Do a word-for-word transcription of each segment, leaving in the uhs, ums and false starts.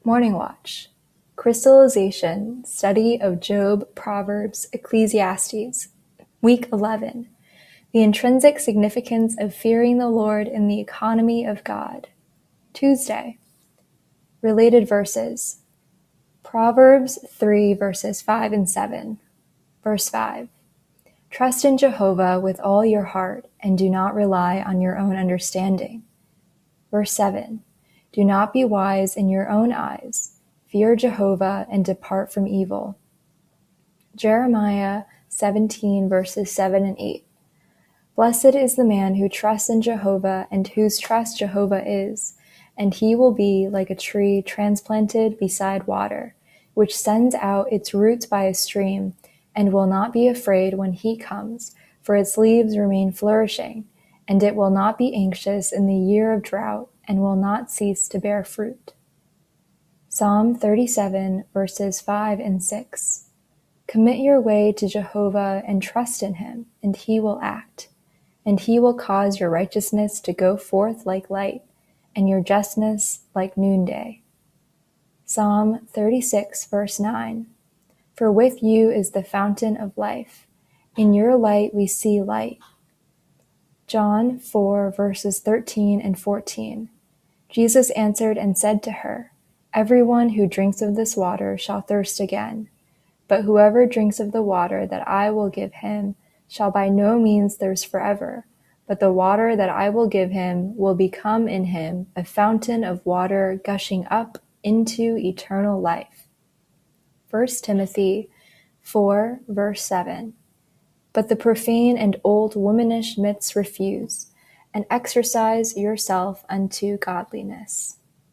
Morning Watch. Crystallization, Study of Job, Proverbs, Ecclesiastes. Week eleven. The Intrinsic Significance of Fearing the Lord in the Economy of God. Tuesday. Related verses. Proverbs three verses five and seven. Verse five. Trust in Jehovah with all your heart and do not rely on your own understanding. Verse seven. Do not be wise in your own eyes. Fear Jehovah and depart from evil. Jeremiah seventeen verses seven and eight. Blessed is the man who trusts in Jehovah and whose trust Jehovah is, and he will be like a tree transplanted beside water, which sends out its roots by a stream, and will not be afraid when he comes, for its leaves remain flourishing, and it will not be anxious in the year of drought, and will not cease to bear fruit. Psalm thirty-seven verses five and six. Commit your way to Jehovah and trust in him, and he will act. And he will cause your righteousness to go forth like light, and your justness like noonday. Psalm thirty-six verse nine. For with you is the fountain of life. In your light we see light. John four verses thirteen and fourteen. Jesus answered and said to her, Everyone who drinks of this water shall thirst again. But whoever drinks of the water that I will give him shall by no means thirst forever, but the water that I will give him will become in him a fountain of water gushing up into eternal life. First Timothy four verse seven. But the profane and old womanish myths refuse, and exercise yourself unto godliness.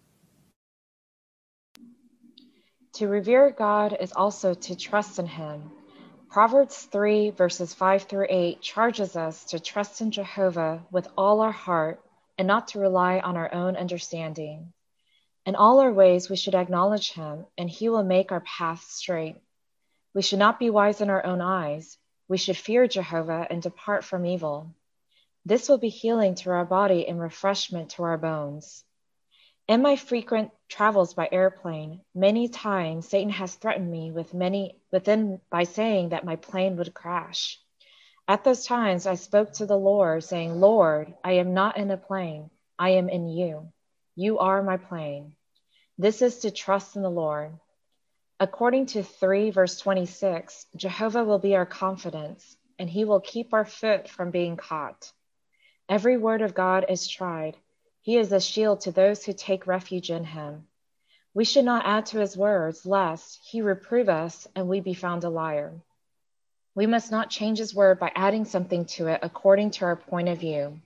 To revere God is also to trust in him. Proverbs three verses five through eight charges us to trust in Jehovah with all our heart and not to rely on our own understanding. In all our ways we should acknowledge him, and he will make our paths straight. We should not be wise in our own eyes. We should fear Jehovah and depart from evil. This will be healing to our body and refreshment to our bones. In my frequent travels by airplane, many times Satan has threatened me with many within by saying that my plane would crash. At those times, I spoke to the Lord, saying, Lord, I am not in a plane. I am in you. You are my plane. This is to trust in the Lord. According to three verse twenty-six, Jehovah will be our confidence, and he will keep our foot from being caught. Every word of God is tried. He is a shield to those who take refuge in him. We should not add to his words, lest he reprove us and we be found a liar. We must not change his word by adding something to it according to our point of view.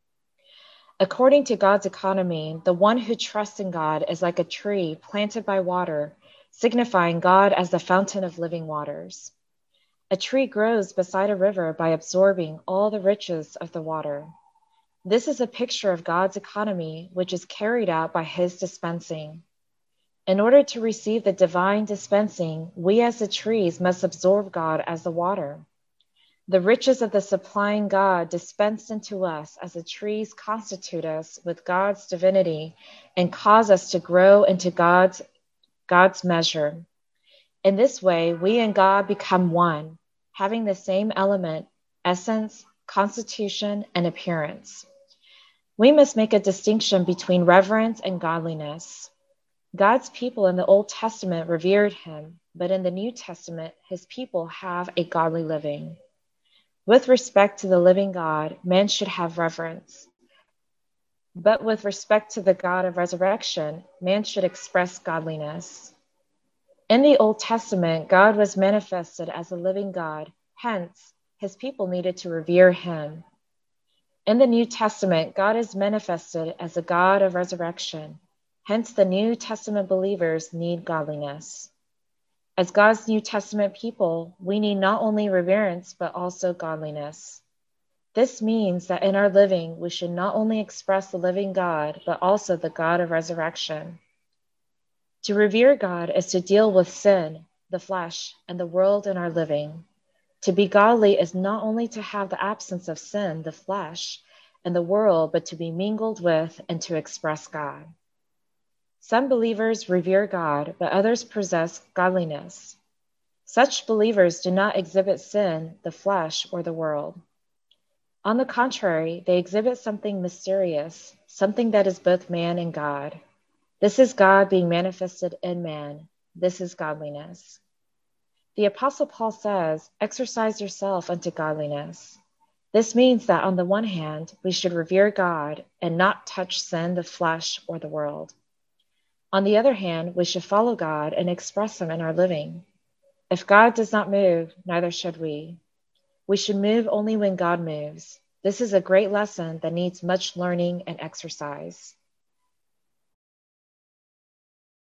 According to God's economy, the one who trusts in God is like a tree planted by water, signifying God as the fountain of living waters. A tree grows beside a river by absorbing all the riches of the water. This is a picture of God's economy, which is carried out by his dispensing. In order to receive the divine dispensing, we as the trees must absorb God as the water. The riches of the supplying God dispensed into us as the trees constitute us with God's divinity and cause us to grow into God's, God's measure. In this way, we and God become one, having the same element, essence, constitution, and appearance. We must make a distinction between reverence and godliness. God's people in the Old Testament revered him, but in the New Testament, his people have a godly living. With respect to the living God, men should have reverence. But with respect to the God of resurrection, man should express godliness. In the Old Testament, God was manifested as a living God. Hence, his people needed to revere him. In the New Testament, God is manifested as a God of resurrection. Hence, the New Testament believers need godliness. As God's New Testament people, we need not only reverence, but also godliness. This means that in our living, we should not only express the living God, but also the God of resurrection. To revere God is to deal with sin, the flesh, and the world in our living. To be godly is not only to have the absence of sin, the flesh, and the world, but to be mingled with and to express God. Some believers revere God, but others possess godliness. Such believers do not exhibit sin, the flesh, or the world. On the contrary, they exhibit something mysterious, something that is both man and God. This is God being manifested in man. This is godliness. The Apostle Paul says, "Exercise yourself unto godliness." This means that on the one hand, we should revere God and not touch sin, the flesh, or the world. On the other hand, we should follow God and express Him in our living. If God does not move, neither should we. We should move only when God moves. This is a great lesson that needs much learning and exercise.